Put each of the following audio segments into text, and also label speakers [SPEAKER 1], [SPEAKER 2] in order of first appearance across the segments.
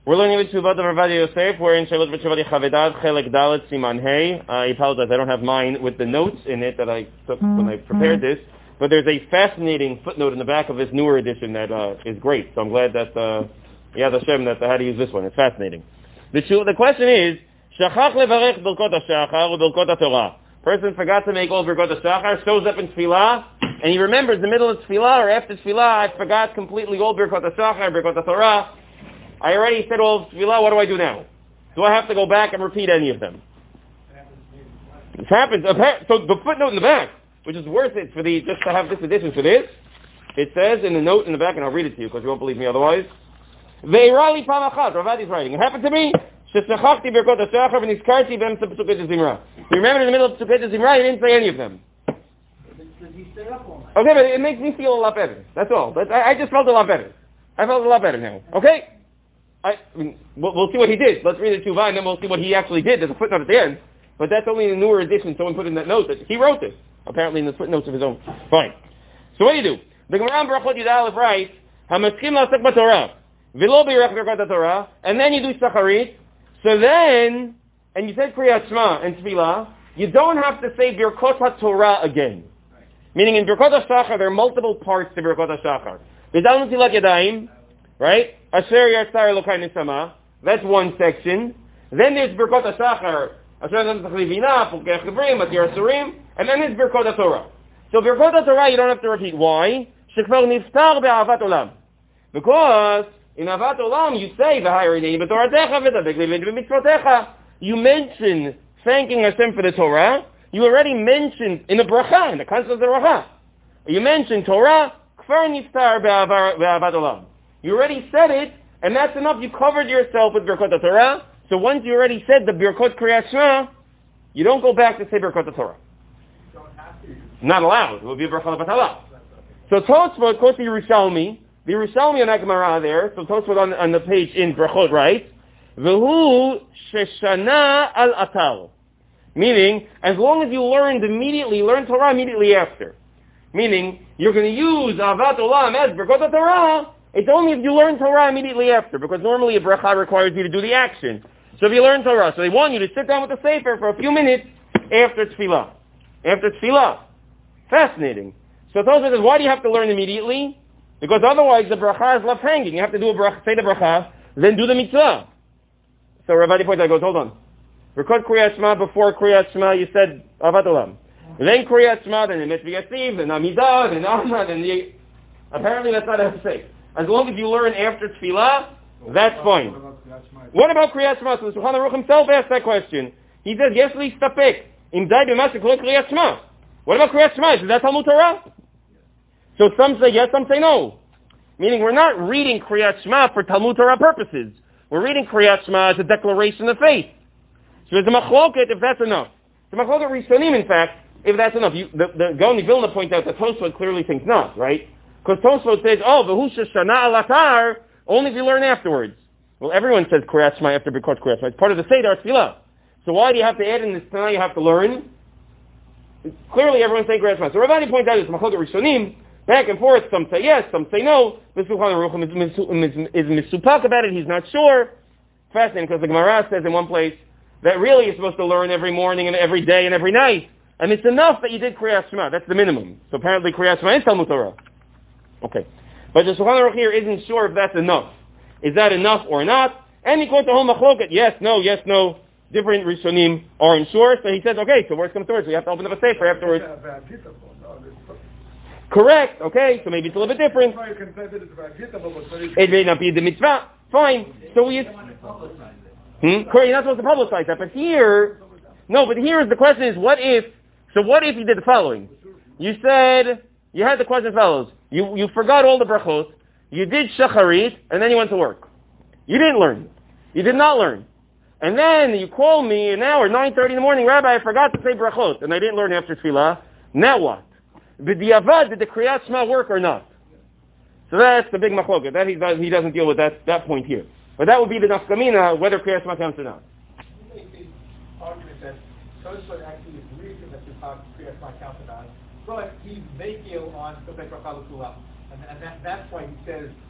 [SPEAKER 1] We're learning with Tzuvat of Rav Yosef. We're in Shailot V'Tzuvat Chavedad, Chelek Dalet, Siman Hey. I apologize, I don't have mine with the notes in it that I took when I prepared this. But there's a fascinating footnote in the back of this newer edition that is great. So I'm glad that, Yad Hashem, that I had to use this one. It's fascinating. The question is, Shachach levarech Birkot HaShachar or Birkot HaTorah. Person forgot to make all Birkot HaShachar, shows up in Tefillah, and he remembers the middle of Tefillah or after Tefillah, I forgot completely all Birkot HaShachar, Birkot HaTorah. I already said all of Tefillah, what do I do now? Do I have to go back and repeat any of them? It happens. So the footnote in the back, which is worth it for just to have this edition for this, it says in the note in the back, and I'll read it to you because you won't believe me otherwise. Ve'irali pamachat, Ravad is writing. It happened to me. Shesachachti Birkot HaShachar v'nizkarti b'emtza Pesukei Zimra. You remember in the middle of Pesukei Zimra, he didn't say any of them. Okay, but it makes me feel a lot better. That's all. I just felt a lot better. I felt a lot better now. Okay? We'll see what he did. Let's read the Tuvah, and then we'll see what he actually did. There's a footnote at the end. But that's only in the newer edition. Someone put in that note that he wrote this. Apparently in the footnotes of his own. Fine. So what do? The Gemara in Brachot Yud Aleph writes, HaMaskim la'asek b'Torah, v'lo b'yirach Birkot HaTorah, and then you do Shacharit. So then, and you said Kriyat Shema and Tefillah, you don't have to say Birkot HaTorah again. Meaning in Birkot HaShachar, there are multiple parts to Birkot HaShachar. B'dal Netilat Yadayim, right? Asher Yatzar Elokai Nesama. That's one section. Then there's Birkot HaShachar. Asher Yatzar Levina, Pukei Chavrim, Atir Asurim. And then there's Birkot HaTorah. So Birkot HaTorah you don't have to repeat. Why? Shekvar Niftar Be'avat Olam. Because in Avat Olam you say V'hayrinei B'toratecha V'tavek B'mitzvotecha. You mention thanking Hashem for the Torah. You already mentioned in the bracha, in the concept of the bracha. You mentioned Torah, Kfar Niftar Be'avat Olam. You already said it, and that's enough. You covered yourself with Birkot HaTorah. So once you already said the Birkot Kriyat Shema, you don't go back to say Birkot HaTorah. Not allowed. It would be a Bracha L'Batala. So Tosfot quotes the Yerushalmi on that Gemara there. So Tosfot on the page in Brachot writes, V'hu sheshana al atal. Meaning, as long as you learn Torah immediately after. Meaning, you're going to use Avat Olam as Birkot HaTorah. It's only if you learn Torah immediately after, because normally a bracha requires you to do the action. So if you learn Torah, so they want you to sit down with the Sefer for a few minutes after Tefillah. After Tefillah. Fascinating. So Tosfot says, why do you have to learn immediately? Because otherwise the bracha is left hanging. You have to do a bracha, say the bracha, then do the mitzvah. So Ravadi points out, goes, hold on. Record Kriyat Shema before Kriyat Shema, you said Avat Olam. Then Kriyat Shema, then the Mitzvah Yativ, then Amidah, then Amma, then the... Apparently that's not how to say. As long as you learn after Tefillah, that's fine. What about Kriyat Shema? So the Shulchan Aruch himself asked that question. He says, yes, li stapek. Im dai b'masik lo Kriyat Shema. What about Kriyat Shema? Is that Talmud Torah? So some say yes, some say no. Meaning we're not reading Kriyat Shema for Talmud Torah purposes. We're reading Kriyat Shema as a declaration of faith. So there's a machloket if that's enough. The machloket Rishonim, in fact, if that's enough. The Gaon Vilna points out that Tosfot clearly thinks not, right? Because Tosfot says, v'hu sheshana al atar, only if you learn afterwards. Well, everyone says Kriyat Shema after Birkot Kriyat Shema. It's part of the Seder Tefillah. So why do you have to add in this Tanah you have to learn? Clearly everyone's saying Kriyat Shema. So Ravani points out it's machloket Rishonim, back and forth. Some say yes, some say no. The Shulchan Aruch is misupak about it. He's not sure. Fascinating, because the Gemara says in one place that really you're supposed to learn every morning and every day and every night. And it's enough that you did Kriyat Shema. That's the minimum. So apparently Kriyat Shema is Talmud Torah. Okay. But the Shulchan Aruch here isn't sure if that's enough. Is that enough or not? And he quotes the whole machloket. Yes, no. Different Rishonim aren't sure. So he says, okay, so worst comes to worst. We have to open up a sefer afterwards. Correct. Okay. So maybe it's a little bit different. It may not be the mitzvah. Fine. So we... Correct, you're not supposed to publicize that. But here is the question is, what if you did the following? You said, you had the question as follows. You forgot all the brachot, you did shacharit, and then you went to work. You didn't learn. You did not learn. And then you call me an hour, 9:30 in the morning, Rabbi, I forgot to say brachot, and I didn't learn after tefillah. Now what? Did the Kriyat Shema work or not? So that's the big machloket. That he doesn't deal with that point here. But that would be the nafkamina, whether Kriyat Shema counts or not.
[SPEAKER 2] You make the argument that Tosfot actually agrees that the Kriyat Shema counts or not, but he's making on Sofek Rachalu Kulam. And that's why he says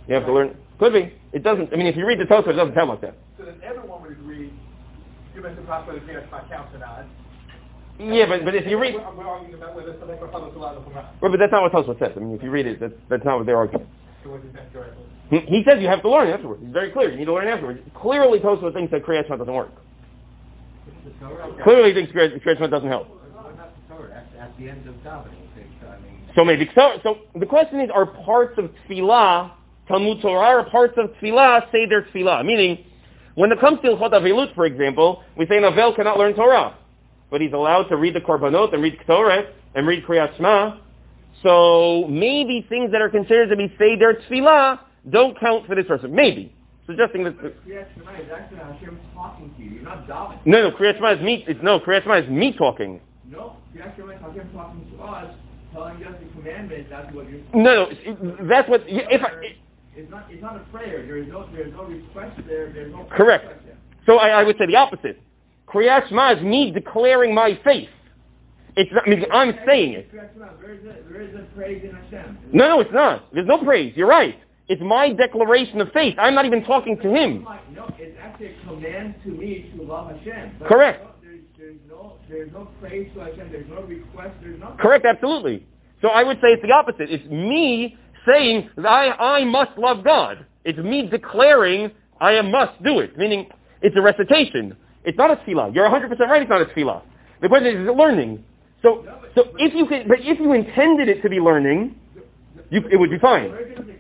[SPEAKER 1] You have to learn. Could be. It doesn't. I mean, if you read the Tosfos, it doesn't sound like that.
[SPEAKER 2] So then everyone would agree, given the process whether Kriyat Shema counts or not.
[SPEAKER 1] Yeah, but if you read...
[SPEAKER 2] We're arguing about whether it's like a Challah Salah or not.
[SPEAKER 1] Well, but that's not what Tosfos says. I mean, if you read it, that's not what they're arguing.
[SPEAKER 2] So what do you think, correctly?
[SPEAKER 1] He says you have to learn afterwards. He's very clear. You need to learn afterwards. Clearly, Tosfos thinks that Kriyat Shema doesn't work. Clearly, he thinks Kriyat Shema doesn't help.
[SPEAKER 3] At the end of davening,
[SPEAKER 1] So maybe so. The question is: are parts of Tefillah Talmud Torah, or parts of Tefillah say their Tefillah? Meaning, when it comes to Ilchot Avelut, for example, we say an Avel cannot learn Torah, but he's allowed to read the Korbanot and read Ktoret and read Kriyat Shema. So maybe things that are considered to be Seder Tefillah don't count for this person. Maybe. Suggesting that...
[SPEAKER 3] Kriyat Shema is actually Hashem talking to you. You're not davening.
[SPEAKER 1] No, Kriyat Shema is me. Kriyat Shema is me talking.
[SPEAKER 3] No, Kriyat Shema is Hashem talking to us, telling us the commandment. That's what you're...
[SPEAKER 1] No, that's what...
[SPEAKER 3] It's not a prayer. There's no request there. There's no...
[SPEAKER 1] Correct. So I would say the opposite. Kriyat Shema is me declaring my faith. It's not, I mean, I'm saying it.
[SPEAKER 3] There is a praise in Hashem.
[SPEAKER 1] No, it's not. There's no praise. You're right. It's my declaration of faith. I'm not even talking to him.
[SPEAKER 3] No, it's actually a command to me to love Hashem. But
[SPEAKER 1] correct.
[SPEAKER 3] There's no praise to Hashem. There's no request. There's nothing.
[SPEAKER 1] Correct, absolutely. So I would say it's the opposite. It's me saying that I must love God. It's me declaring I must do it. Meaning, it's a recitation. It's not a tefillah. You're 100% right. It's not a tefillah. The question is it learning? So if you intended it to be learning, it would be fine.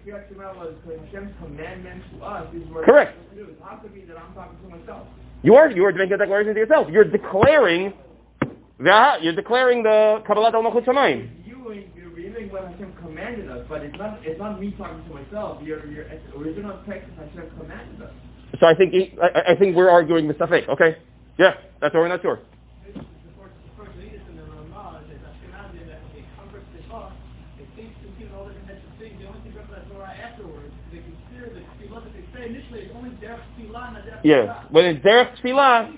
[SPEAKER 1] Correct. You're making a declaration to yourself. You're declaring the Kabbalat al-Malchut Shamayim.
[SPEAKER 3] You're reading what Hashem commanded us, but it's not me talking to myself. Your original text Hashem commanded us.
[SPEAKER 1] So I think we're arguing the Safek. Okay? Yeah, that's why we're not sure. Yeah, when it's derech tefillah,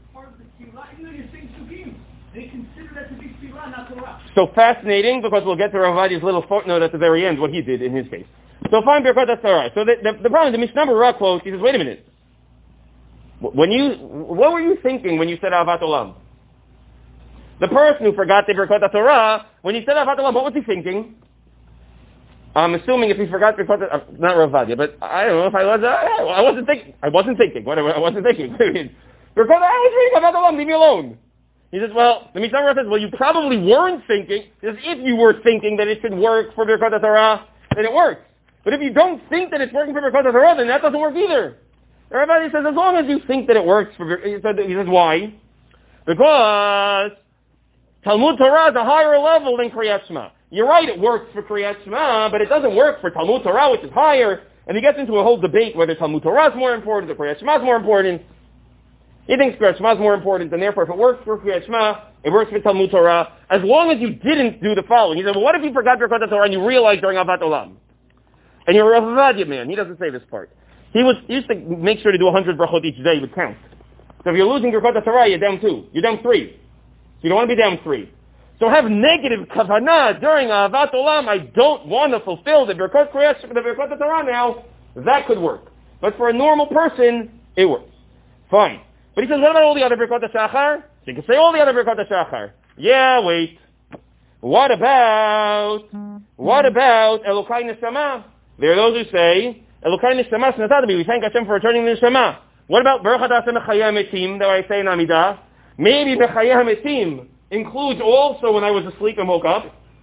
[SPEAKER 2] they consider that to be tefillah, not Torah.
[SPEAKER 1] So fascinating, because we'll get to Rav Ovadia's little footnote at the very end, what he did in his case. So fine, Birkot HaTorah. So the problem, the Mishnah Berurah quotes, he says, wait a minute. What were you thinking when you said Ahavat Olam? The person who forgot the Birkot HaTorah, when he said Ahavat Olam, what was he thinking? I'm assuming if he forgot Birkot HaTorah, not Rav Ovadia, but I don't know if I wasn't thinking. Whatever, I wasn't thinking. Birkot HaTorah, I was reading Ahavat Olam, leave me alone. He says, well, the Mishnah Berurah says, well, you probably weren't thinking. He says, if you were thinking that it should work for Birkot HaTorah, then it works. But if you don't think that it's working for Birkot HaTorah, then that doesn't work either. Everybody says, as long as you think that it works for... He says, why? Because Talmud Torah is a higher level than Kriyat Shema. You're right, it works for Kriyat Shema, but it doesn't work for Talmud Torah, which is higher. And he gets into a whole debate whether Talmud Torah is more important or Kriyat Shema is more important. He thinks Kriyat Shema is more important, and therefore if it works for Kriyat Shema, it works for Talmud Torah, as long as you didn't do the following. He said, well, what if you forgot Birkot HaTorah and you realized during Ahavat Olam? And you're a Rav Ovadia man. He doesn't say this part. He used to make sure to do 100 brachot each day would count. So if you're losing Birkot HaTorah, you're down 2. You're down 3. So you don't want to be down 3. So have negative kavanah during Ahavat Olam. I don't want to fulfill the Birkot HaTorah now. That could work. But for a normal person, it works. Fine. But he says, what about all the other Birkot HaShachar? So you can say all the other Birkot HaShachar. Yeah, wait. What about Elokai Neshama? There are those who say, Elokai Neshama Snatadabi, we thank Hashem for returning the Neshama. What about Baruch Atah Hashem Mechayeh Metim, that I say in Amidah? Maybe Mechayeh Metim includes also when I was asleep and woke up.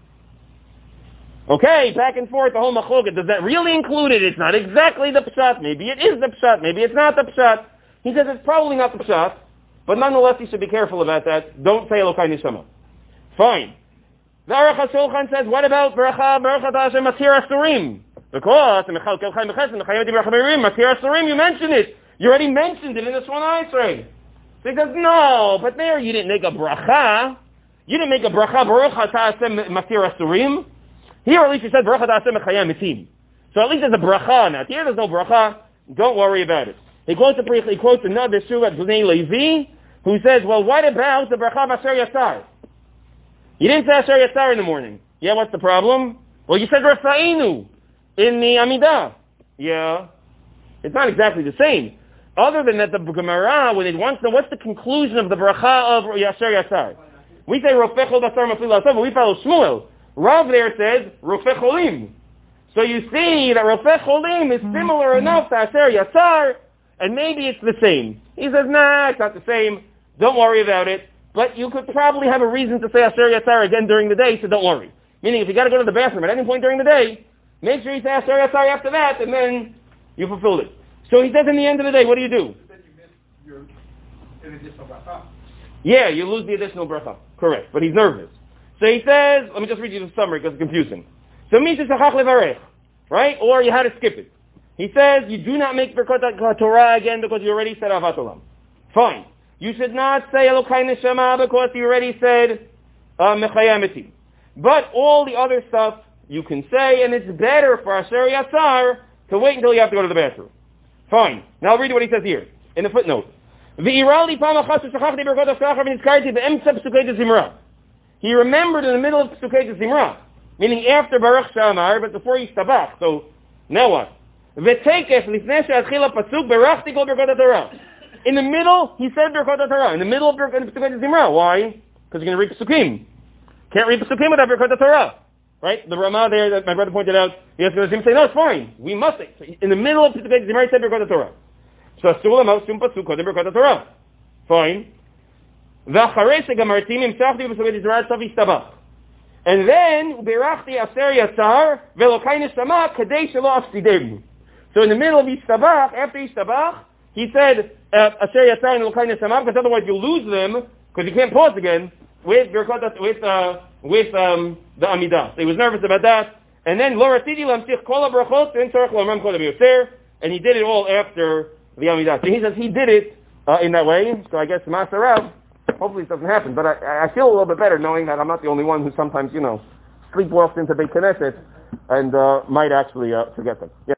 [SPEAKER 1] Okay, back and forth, the whole machloket. Does that really include it? It's not exactly the pshat. Maybe it is the pshat. Maybe it's not the pshat. He says it's probably not the pshat, but nonetheless you should be careful about that. Don't say Elokai Neshama. Fine. The Aruch HaShulchan says, what about Baruch Atah Hashem Matir Asurim? Because Matir Asurim, you mentioned it. You already mentioned it in the Shemona Esrei. So he says, no, but there you didn't make a bracha. You didn't make a bracha, Baruch Atah Hashem Matir Asurim. Here at least you said, Baruch Atah Hashem Mechayeh Metim. So at least there's a bracha now. Here there's no bracha. Don't worry about it. He quotes another Shuvah Bnei Levi, who says, well, what about the bracha of Asher Yatzar? You didn't say Asher Yatzar in the morning. Yeah, what's the problem? Well, you said Rafa'inu in the Amidah. Yeah. It's not exactly the same. Other than that, the Gemara, when it wants to know what's the conclusion of the bracha of Yasher Yatzar. We say Rofech Chol Basar Mafli L'Asav, but we follow Shmuel. Rav there says Rofech Cholim. So you see that Rofech Cholim is similar enough to Yasher Yatzar, and maybe it's the same. He says, nah, it's not the same. Don't worry about it. But you could probably have a reason to say Yasher Yatzar again during the day, so don't worry. Meaning, if you got to go to the bathroom at any point during the day, make sure you say Yasher Yatzar after that, and then you fulfilled it. So he says in the end of the day, what do you do?
[SPEAKER 2] Then you miss your additional bracha.
[SPEAKER 1] Yeah, you lose the additional bracha. Correct. But he's nervous. So he says, let me just read you the summary because it's confusing. So Misha Shachach Levarech, right? Or you had to skip it. He says, you do not make Birkot Torah again because you already said Avat Olam. Fine. You should not say Elokai Neshama because you already said Mechayameti. But all the other stuff you can say, and it's better for Asher Yatzar to wait until you have to go to the bathroom. Fine. Now I'll read you what he says here, in the footnote. He remembered in the middle of Pesukei Zimra, meaning after Baruch Shamar, but before Yistabach. So, now what? In the middle, he said Birkot Torah. In the middle of Pesukei Zimra. Why? Because you're going to read Pesukim. Can't read Pesukim without Birkot Torah. Right? The Ramah there that my brother pointed out, he has to say, no, it's fine. We must. So in the middle of Pesukei Zimra, he said Birkot Torah. So Asur L'Mav Shum Pasuk Kodem Birkot Torah. Fine. And then, Berachti Aser Yatzar Velokai Neshama Kadei Shelo Afsidem. So in the middle of Yishtabach, after Yishtabach, he said Aser Yatzar and Velokai Neshama, because otherwise you lose them, because you can't pause again, with the Amidah. So he was nervous about that. And then Lo Ratidi Lamtich Kol HaBrachot and Tzarech L'Amram Kol HaBiyotzer, and he did it all after the Amidah. So he says he did it in that way. So I guess Masarav, hopefully it doesn't happen. But I feel a little bit better knowing that I'm not the only one who sometimes, sleepwalks into Beit Knesset and might actually forget them. Yeah.